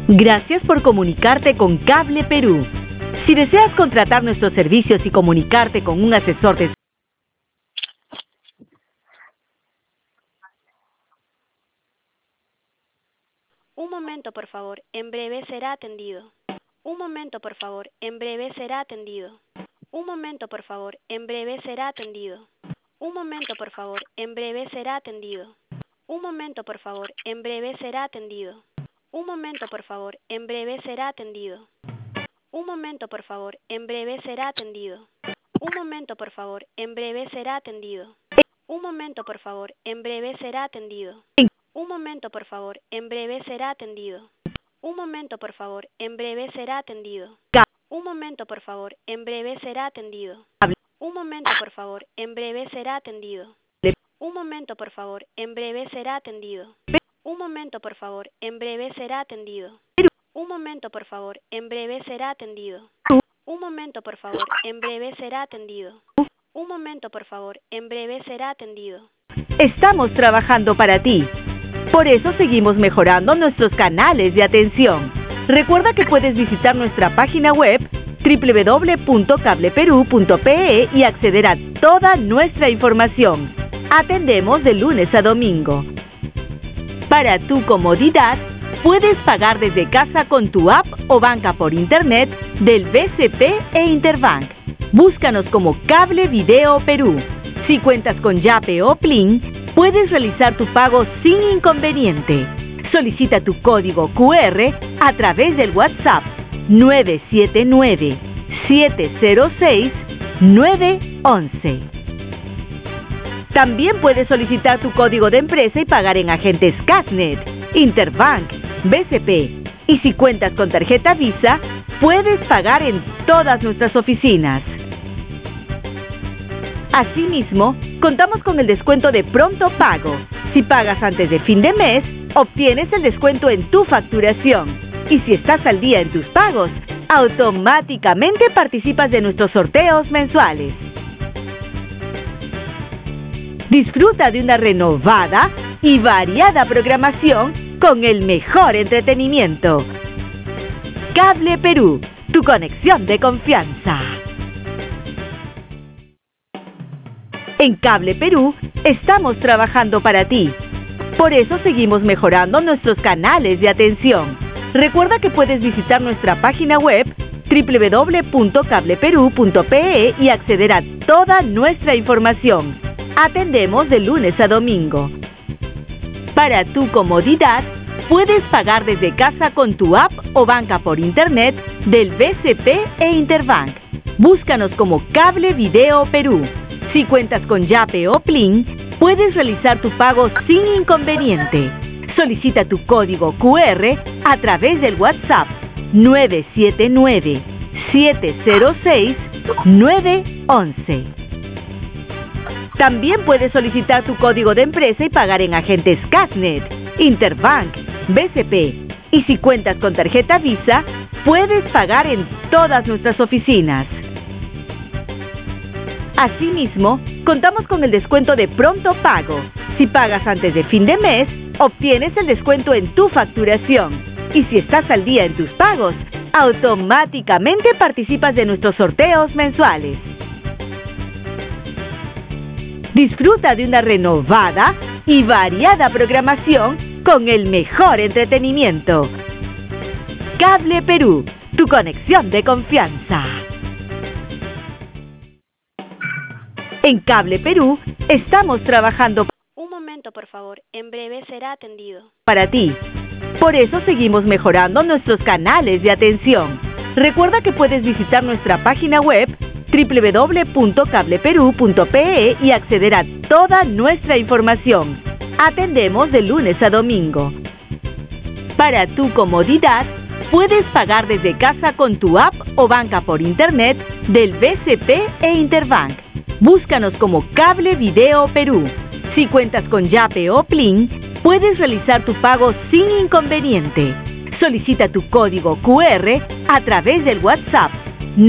Gracias por comunicarte con Cable Perú. Si deseas contratar nuestros servicios y comunicarte con un asesor de... Un momento, por favor. En breve será atendido. Un momento, por favor. En breve será atendido. Un momento, por favor. En breve será atendido. Un momento, por favor. En breve será atendido. Un momento, por favor. En breve será atendido. Un momento, por favor. En breve será atendido. Un momento, por favor. En breve será atendido. Un momento, por favor. En breve será atendido. Un momento, por favor. En breve será atendido. Un momento, por favor. En breve será atendido. Un momento, por favor. En breve será atendido. Un momento, por favor. En breve será atendido. Un momento, por favor. En breve será atendido. Un momento, por favor. En breve será atendido. Un momento, por favor. En breve será atendido. Un momento, por favor. En breve será atendido. Un momento, por favor. En breve será atendido. Un momento, por favor. En breve será atendido. Estamos trabajando para ti. Por eso seguimos mejorando nuestros canales de atención. Recuerda que puedes visitar nuestra página web www.cableperu.pe y acceder a toda nuestra información. Atendemos de lunes a domingo. Para tu comodidad, puedes pagar desde casa con tu app o banca por internet del BCP e Interbank. Búscanos como Cable Video Perú. Si cuentas con Yape o Plin, puedes realizar tu pago sin inconveniente. Solicita tu código QR a través del WhatsApp 979-706-911. También puedes solicitar tu código de empresa y pagar en agentes Casnet, Interbank, BCP. Y si cuentas con tarjeta Visa, puedes pagar en todas nuestras oficinas. Asimismo, contamos con el descuento de pronto pago. Si pagas antes de fin de mes, obtienes el descuento en tu facturación. Y si estás al día en tus pagos, automáticamente participas de nuestros sorteos mensuales. Disfruta de una renovada y variada programación con el mejor entretenimiento. Cable Perú, tu conexión de confianza. En Cable Perú estamos trabajando para ti. Por eso seguimos mejorando nuestros canales de atención. Recuerda que puedes visitar nuestra página web www.cableperu.pe y acceder a toda nuestra información. Atendemos de lunes a domingo. Para tu comodidad, puedes pagar desde casa con tu app o banca por internet del BCP e Interbank. Búscanos como Cable Video Perú. Si cuentas con Yape o Plin, puedes realizar tu pago sin inconveniente. Solicita tu código QR a través del WhatsApp 979-706-911. También puedes solicitar tu código de empresa y pagar en agentes Casnet, Interbank, BCP. Y si cuentas con tarjeta Visa, puedes pagar en todas nuestras oficinas. Asimismo, contamos con el descuento de pronto pago. Si pagas antes de fin de mes, obtienes el descuento en tu facturación. Y si estás al día en tus pagos, automáticamente participas de nuestros sorteos mensuales. Disfruta de una renovada y variada programación con el mejor entretenimiento. Cable Perú, tu conexión de confianza. En Cable Perú estamos trabajando Un momento, por favor. En breve será atendido. para ti. Por eso seguimos mejorando nuestros canales de atención. Recuerda que puedes visitar nuestra página web www.cableperu.pe y acceder a toda nuestra información. Atendemos de lunes a domingo. Para tu comodidad, puedes pagar desde casa con tu app o banca por internet del BCP e Interbank. Búscanos como Cable Video Perú. Si cuentas con Yape o Plin, puedes realizar tu pago sin inconveniente. Solicita tu código QR a través del WhatsApp